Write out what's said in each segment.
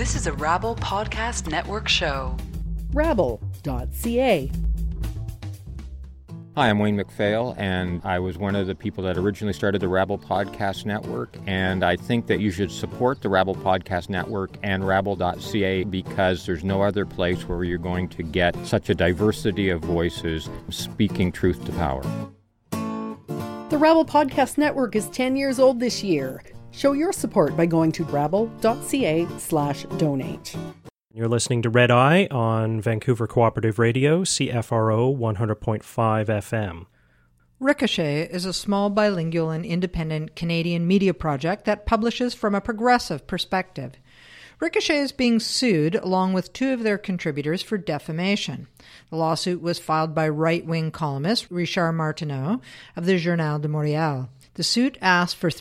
This is a Rabble Podcast Network show. Rabble.ca. Hi, I'm Wayne McPhail, and I was one of the people that originally started the Rabble Podcast Network, and I think that you should support the Rabble Podcast Network and Rabble.ca because there's no other place where you're going to get such a diversity of voices speaking truth to power. The Rabble Podcast Network is 10 years old this year. Show your support by going to rabble.ca/donate. You're listening to Red Eye on Vancouver Cooperative Radio, CFRO 100.5 FM. Ricochet is a small bilingual and independent Canadian media project that publishes from a progressive perspective. Ricochet is being sued along with two of their contributors for defamation. The lawsuit was filed by right-wing columnist Richard Martineau of the Journal de Montréal. The suit asked for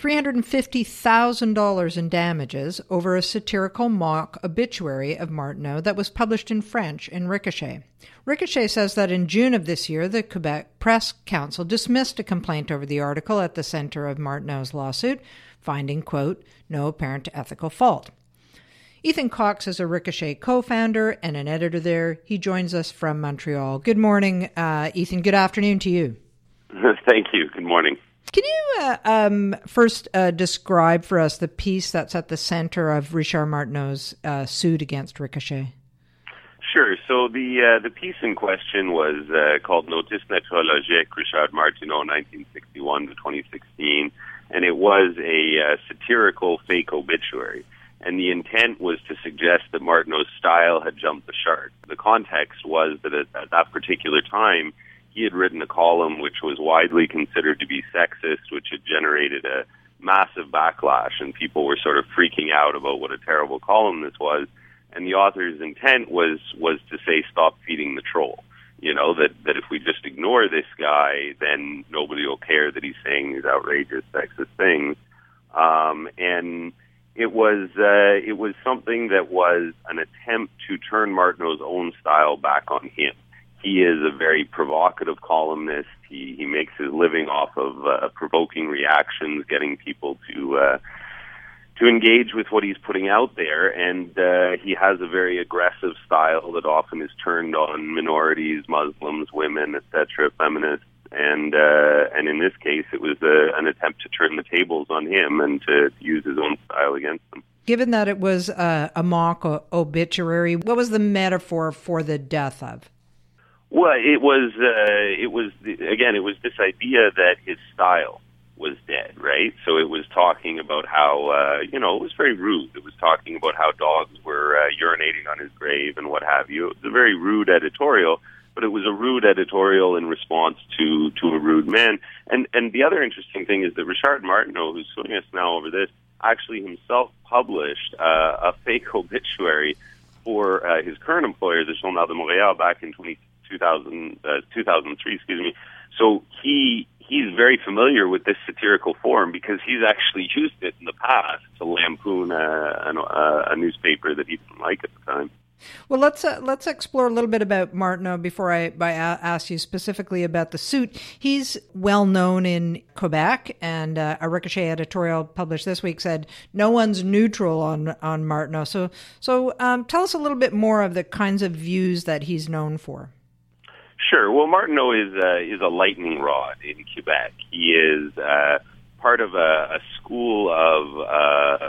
$350,000 in damages over a satirical mock obituary of Martineau that was published in French in Ricochet. Ricochet says that in June of this year, the Quebec Press Council dismissed a complaint over the article at the center of Martineau's lawsuit, finding, quote, no apparent ethical fault. Ethan Cox is a Ricochet co-founder and an editor there. He joins us from Montreal. Good morning, Ethan. Good afternoon to you. Thank you. Good morning. Can you first describe for us the piece that's at the center of Richard Martineau's suit against Ricochet? Sure. So the piece in question was called Notice Nécrologique, Richard Martineau, 1961 to 2016, and it was a satirical fake obituary. And the intent was to suggest that Martineau's style had jumped the shark. The context was that at that particular time, he had written a column which was widely considered to be sexist, which had generated a massive backlash, and people were sort of freaking out about what a terrible column this was. And the author's intent was to say, stop feeding the troll. You know, that if we just ignore this guy, then nobody will care that he's saying these outrageous sexist things. And it was something that was an attempt to turn Martineau's own style back on him. He is a very provocative columnist. He makes his living off of provoking reactions, getting people to engage with what he's putting out there, and he has a very aggressive style that often is turned on minorities, Muslims, women, etc., feminists, and in this case, it was an attempt to turn the tables on him and to use his own style against them. Given that it was a mock obituary, what was the metaphor for the death of? Well, it was this idea that his style was dead, right? So it was talking about how, it was very rude. It was talking about how dogs were urinating on his grave and what have you. It was a very rude editorial, but it was a rude editorial in response to a rude man. And the other interesting thing is that Richard Martineau, who's suing us now over this, actually himself published a fake obituary for his current employer, the Journal de Montréal, back in 2003, So he's very familiar with this satirical form because he's actually used it in the past to lampoon a newspaper that he didn't like at the time. Well, let's explore a little bit about Martineau before I ask you specifically about the suit. He's well known in Quebec, and a Ricochet editorial published this week said no one's neutral on Martineau. So tell us a little bit more of the kinds of views that he's known for. Sure. Well, Martineau is a lightning rod in Quebec. He is part of a school of,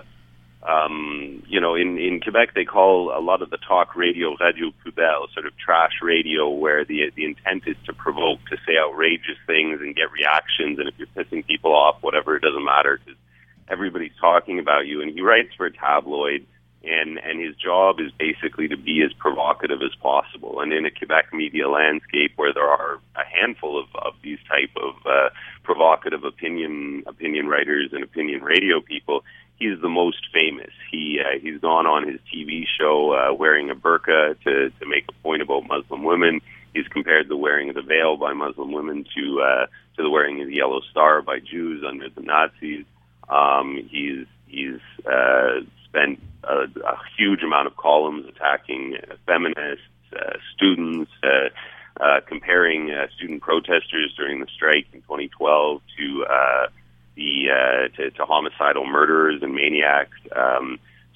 in Quebec they call a lot of the talk radio poubelle, sort of trash radio, where the intent is to provoke, to say outrageous things and get reactions. And if you're pissing people off, whatever, it doesn't matter because everybody's talking about you. And he writes for a tabloid. And his job is basically to be as provocative as possible. And in a Quebec media landscape where there are a handful of these type of provocative opinion writers and opinion radio people, he's the most famous. He's gone on his TV show wearing a burqa to make a point about Muslim women. He's compared the wearing of the veil by Muslim women to the wearing of the yellow star by Jews under the Nazis. He's spent a huge amount of columns attacking feminists, students, comparing student protesters during the strike in 2012 to homicidal murderers and maniacs.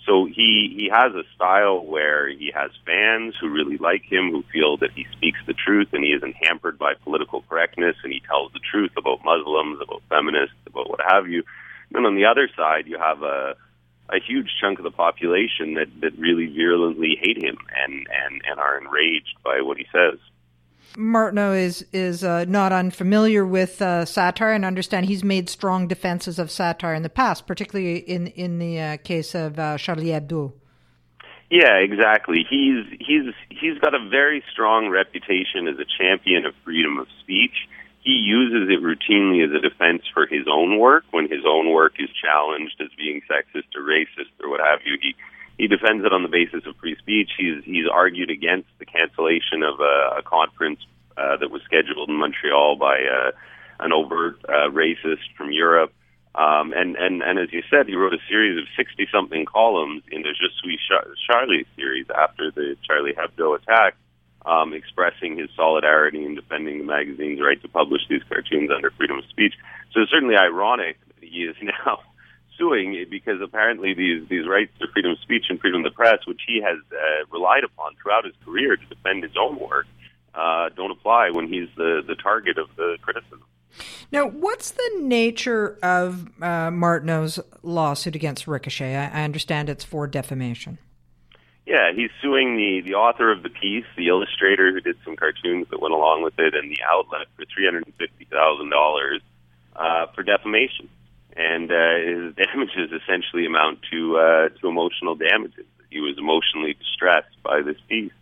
So he has a style where he has fans who really like him, who feel that he speaks the truth and he isn't hampered by political correctness, and he tells the truth about Muslims, about feminists, about what have you. And on the other side, you have a huge chunk of the population that really virulently hate him and are enraged by what he says. Martineau is not unfamiliar with satire, and understand he's made strong defenses of satire in the past, particularly in the case of Charlie Hebdo. Yeah, exactly. He's got a very strong reputation as a champion of freedom of speech. He uses it routinely as a defense for his own work. When his own work is challenged as being sexist or racist or what have you, he defends it on the basis of free speech. He's argued against the cancellation of a conference that was scheduled in Montreal by an overt racist from Europe. And as you said, he wrote a series of 60-something columns in the Je suis Charlie series after the Charlie Hebdo attack, expressing his solidarity and defending the magazine's right to publish these cartoons under freedom of speech. So it's certainly ironic that he is now suing it, because apparently these rights to freedom of speech and freedom of the press, which he has relied upon throughout his career to defend his own work, don't apply when he's the target of the criticism. Now, what's the nature of Martineau's lawsuit against Ricochet? I understand it's for defamation. Yeah, he's suing the author of the piece, the illustrator who did some cartoons that went along with it, and the outlet for $350,000 for defamation. And his damages essentially amount to emotional damages. He was emotionally distressed by this piece.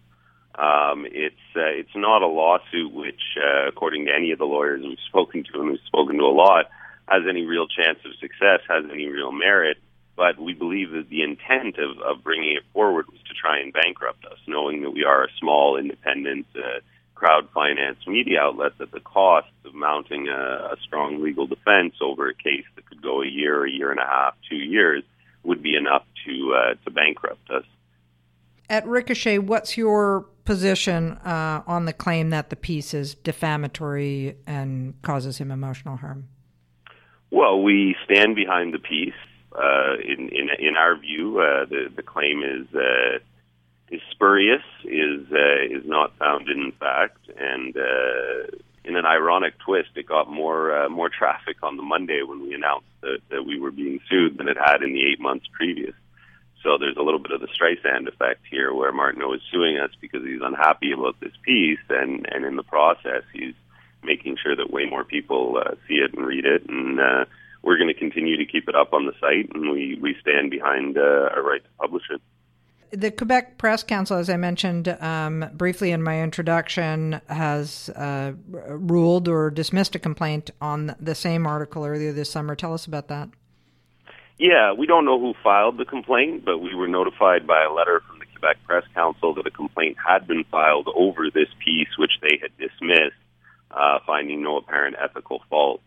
It's not a lawsuit which, according to any of the lawyers we've spoken to, and we've spoken to a lot, has any real chance of success, has any real merit. But we believe that the intent of bringing it forward was to try and bankrupt us, knowing that we are a small, independent, crowd-financed media outlet, that the cost of mounting a strong legal defense over a case that could go a year and a half, 2 years, would be enough to bankrupt us. At Ricochet, what's your position on the claim that the piece is defamatory and causes him emotional harm? Well, we stand behind the piece. In our view, the claim is spurious, is not founded in fact, and in an ironic twist, it got more traffic on the Monday when we announced that we were being sued than it had in the 8 months previous. So there's a little bit of the Streisand effect here, where Martineau is suing us because he's unhappy about this piece, and in the process, he's making sure that way more people see it and read it, and we're going to continue to keep it up on the site, and we stand behind our right to publish it. The Quebec Press Council, as I mentioned briefly in my introduction, has ruled or dismissed a complaint on the same article earlier this summer. Tell us about that. Yeah, we don't know who filed the complaint, but we were notified by a letter from the Quebec Press Council that a complaint had been filed over this piece, which they had dismissed, finding no apparent ethical fault.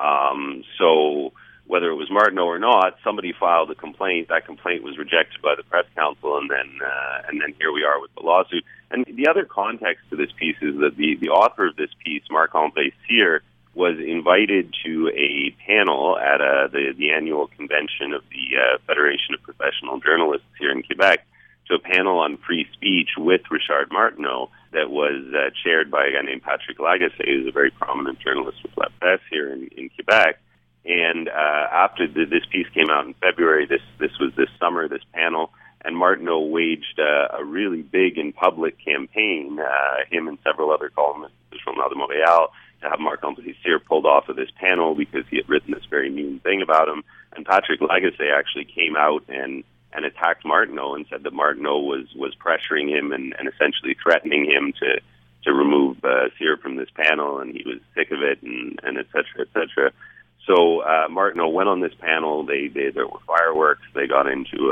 So whether it was Martineau or not, somebody filed a complaint. That complaint was rejected by the Press Council, and then here we are with the lawsuit. And the other context to this piece is that the author of this piece, Marc-André Cyr, was invited to a panel at the annual convention of the Federation of Professional Journalists here in Quebec, to a panel on free speech with Richard Martineau that was chaired by a guy named Patrick Lagacé, who's a very prominent journalist with La Presse here in Quebec. And after this piece came out in February, this was this summer, this panel, and Martineau waged a really big and public campaign, him and several other columnists from Journal de Montréal, to have Marc-André Cyr pulled off of this panel because he had written this very mean thing about him. And Patrick Lagacé actually came out and attacked Martineau and said that Martineau was pressuring him and essentially threatening him to remove Cyr from this panel, and he was sick of it, and et cetera, et cetera. So Martineau went on this panel. There were fireworks. They got into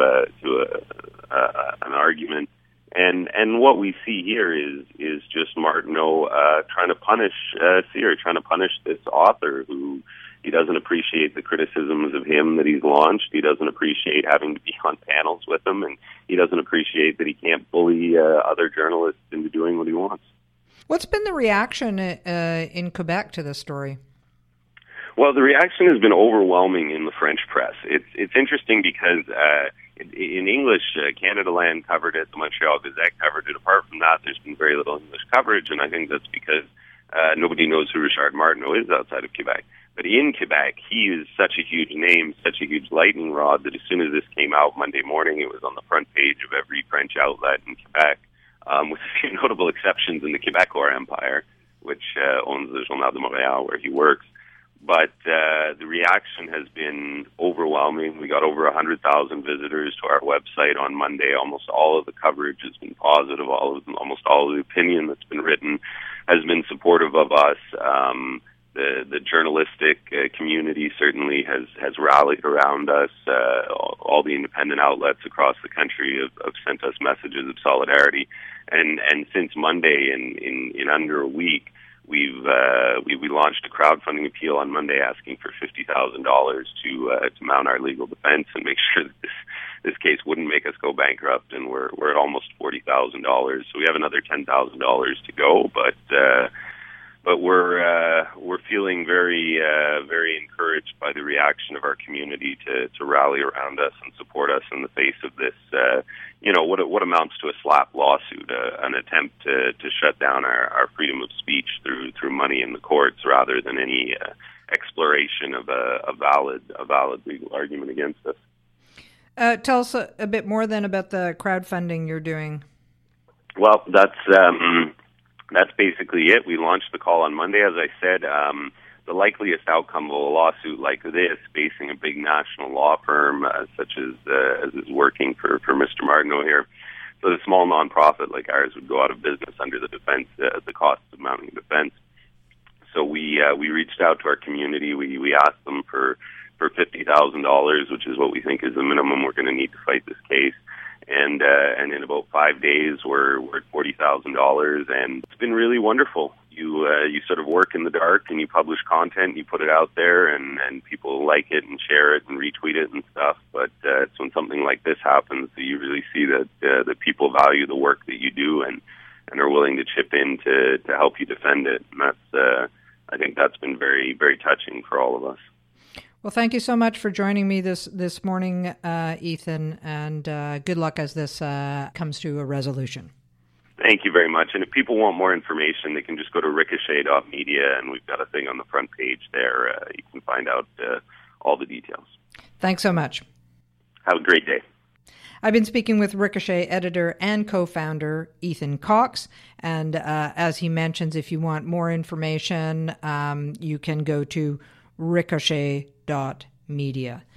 an argument. And what we see here is just Martineau trying to punish Cyr, trying to punish this author who he doesn't appreciate the criticisms of him that he's launched. He doesn't appreciate having to be on panels with him, and he doesn't appreciate that he can't bully other journalists into doing what he wants. What's been the reaction in Quebec to this story? Well, the reaction has been overwhelming in the French press. It's interesting because in English, Canada Land covered it, the Montreal Gazette covered it. Apart from that, there's been very little English coverage, and I think that's because nobody knows who Richard Martineau is outside of Quebec. But in Quebec, he is such a huge name, such a huge lightning rod, that as soon as this came out Monday morning, it was on the front page of every French outlet in Quebec, with a few notable exceptions in the Québécois Empire, which owns the Journal de Montréal, where he works. But the reaction has been overwhelming. We got over 100,000 visitors to our website on Monday. Almost all of the coverage has been positive. Almost all of the opinion that's been written has been supportive of us. The journalistic community certainly has rallied around us. All the independent outlets across the country have sent us messages of solidarity. And since Monday, in under a week, we launched a crowdfunding appeal on Monday asking for $50,000 to mount our legal defense and make sure that this case wouldn't make us go bankrupt. And we're at almost $40,000, so we have another $10,000 to go. But we're feeling very encouraged by the reaction of our community to rally around us and support us in the face of this, what amounts to a slap lawsuit, an attempt to shut down our freedom of speech through money in the courts rather than any exploration of a valid legal argument against us. Tell us a bit more then about the crowdfunding you're doing. Well, that's basically it. We launched the call on Monday. As I said, the likeliest outcome of a lawsuit like this, facing a big national law firm such as is working for Mr. Martineau here, so the small nonprofit like ours would go out of business under the defense, the costs of mounting a defense. So we reached out to our community. We asked them for $50,000, which is what we think is the minimum we're going to need to fight this case. And in about 5 days, we're at $40,000, and it's been really wonderful. You sort of work in the dark, and you publish content, and you put it out there, and people like it and share it and retweet it and stuff. But it's when something like this happens that you really see that people value the work that you do and are willing to chip in to help you defend it. And that's I think that's been very, very touching for all of us. Well, thank you so much for joining me this morning, Ethan, and good luck as this comes to a resolution. Thank you very much. And if people want more information, they can just go to ricochet.media, and we've got a thing on the front page there. You can find out all the details. Thanks so much. Have a great day. I've been speaking with Ricochet editor and co-founder Ethan Cox, and as he mentions, if you want more information, you can go to ricochet.media.